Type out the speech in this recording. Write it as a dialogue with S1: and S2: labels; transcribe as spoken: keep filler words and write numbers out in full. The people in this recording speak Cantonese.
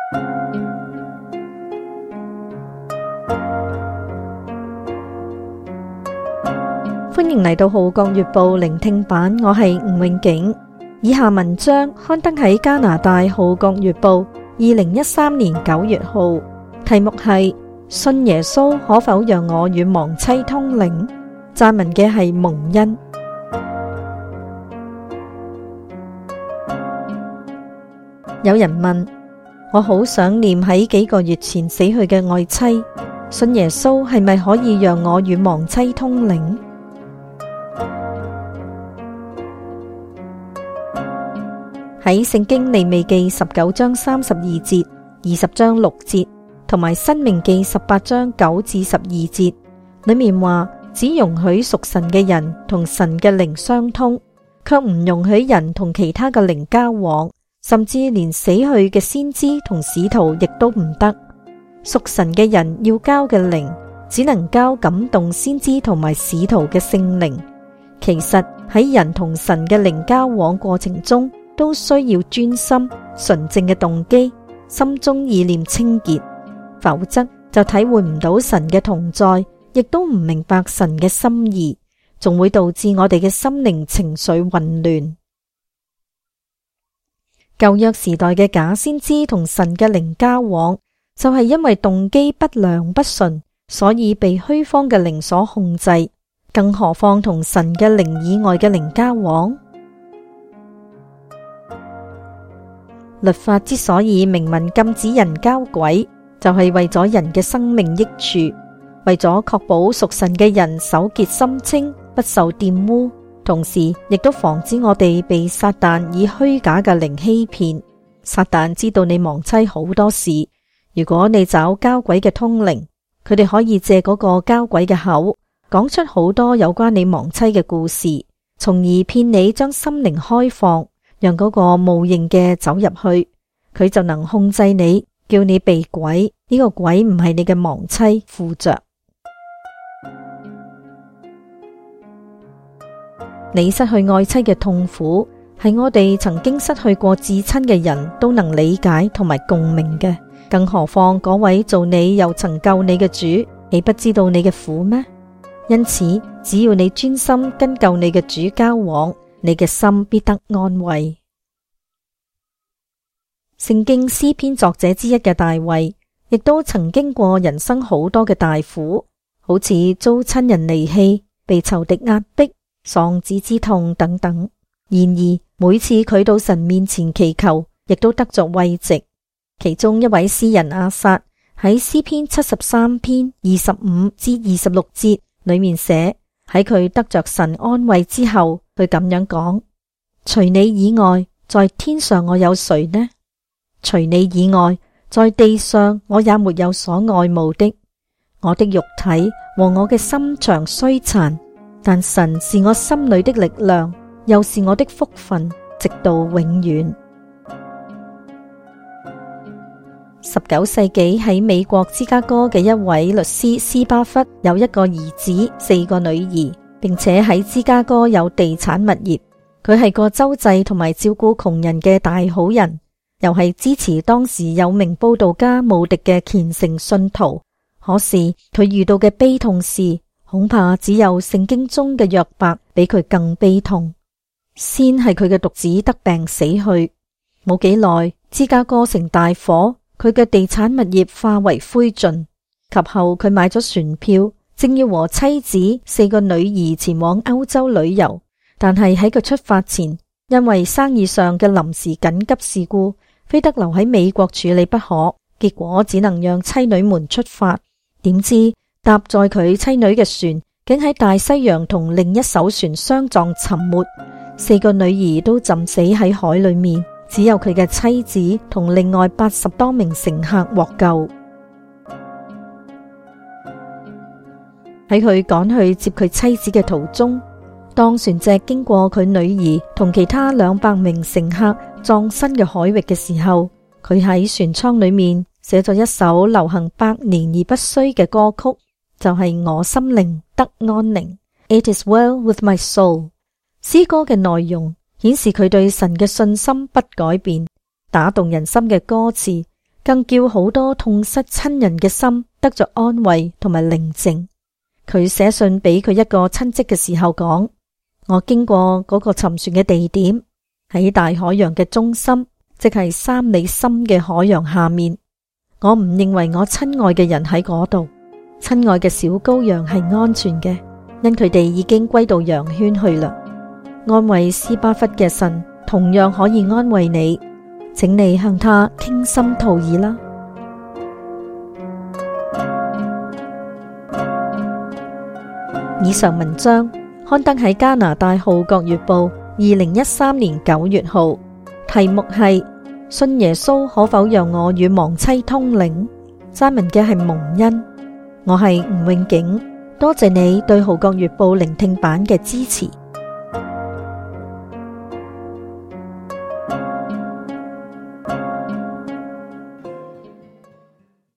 S1: 歡迎嚟到《號角月報》聆聽版，我係吳永景。以下文章刊登喺加拿大《號角月報》二零一三年九月號，題目係信耶穌可否讓我與亡妻通靈？撰文嘅係蒙恩。有人問，我好想念喺幾個月前死去嘅愛妻，信耶穌係咪可以讓我與亡妻通靈？喺聖經利未記十九章三十二節、二十章六節，同埋申命記十八章九至十二節裏面話，只容許屬神嘅人同神嘅靈相通，卻唔容許人同其他嘅靈交往，甚至連死去嘅先知同使徒亦都唔得。屬神嘅人要交嘅靈，只能交感動先知同埋使徒嘅聖靈。其實喺人同神嘅靈交往過程中，都需要專心純正嘅動機，心中意念清潔，否則就體會唔到神嘅同在，亦都唔明白神嘅心意，仲會導致我哋嘅心靈情緒混亂。舊約時代嘅假先知同神嘅靈交往，就係因為動機不良不純，所以被虛謊嘅靈所控制，更何況同神嘅靈以外嘅靈交往？律法之所以明文禁止人交鬼，就係為咗人嘅生命益處，為咗確保屬神嘅人手潔心清，不受玷污，同時亦都防止我哋被撒旦以虛假嘅靈欺騙。撒旦知道你亡妻好多事，如果你找交鬼嘅通靈，佢哋可以借嗰個交鬼嘅口，講出好多有關你亡妻嘅故事，從而騙你將心靈開放，讓嗰個無形嘅走入去，佢就能控制你，叫你被鬼。呢個鬼唔係你嘅亡妻附着。你失去愛妻嘅痛苦，係我哋曾經失去過至親嘅人都能理解同埋共鳴嘅，更何況嗰位做你又曾救你嘅主，你不知道你嘅苦咩？因此，只要你專心跟救你嘅主交往，你嘅心必得安慰。聖經詩篇作者之一嘅大衛，亦都曾經過人生好多嘅大苦，好似遭親人離棄、被仇敵壓迫、喪子之痛等等。然而每次佢到神面前祈求，亦都得着慰藉。其中一位詩人亞薩喺詩篇七十三篇二十五至二十六節裏面寫，喺佢得着神安慰之後，佢咁樣講：除你以外，在天上我有誰呢？除你以外，在地上我也沒有所愛慕的。我的肉體和我嘅心腸衰殘，但神是我心裏的力量，又是我的福分，直到永遠。十九世紀喺美國芝加哥嘅一位律師斯巴弗有一個兒子，四個女兒，並且喺芝加哥有地產物業。佢係個周濟同埋照顧窮人嘅大好人，又係支持當時有名報道家慕迪嘅虔誠信徒。可是佢遇到嘅悲痛事，恐怕只有聖經中嘅約伯比佢更悲痛。先係佢嘅獨子得病死去，冇幾耐，芝加哥城大火，佢嘅地產物業化為灰燼。及後佢買咗船票，正要和妻子、四個女兒前往歐洲旅遊，但係喺佢出發前，因為生意上嘅臨時緊急事故，非得留喺美國處理不可，結果只能讓妻女們出發。點知搭載佢妻女嘅船，竟喺大西洋同另一艘船相撞沉沒，四個女兒都浸死喺海裏面，只有佢嘅妻子同另外八十多名乘客獲救。喺佢趕去接佢妻子嘅途中，當船隻經過佢女兒同其他兩百名乘客葬身嘅海域嘅時候，佢喺船艙裏面寫咗一首流行百年而不衰嘅歌曲，就係、是、我心靈得安寧。It is well with my soul。詩歌嘅內容顯示佢對神嘅信心不改變，打動人心嘅歌詞更叫好多痛失親人嘅心得咗安慰同埋寧靜。佢寫信俾佢一個親戚嘅時候講：我經過嗰個沉船嘅地點，喺大海洋嘅中心，即係三里深嘅海洋下面。我唔認為我親愛嘅人喺嗰度，親愛嘅小羔羊係安全嘅，因佢哋已經歸到羊圈去啦。安慰斯巴弗嘅神同樣可以安慰你，請你向他傾心吐意啦。以上文章刊登喺加拿大《號角月報》二零一三年九月號，題目係信耶穌可否讓我與亡妻通靈？撰文嘅係蒙恩，我係吳永景，多謝你對《號角月報》聆聽版嘅支持。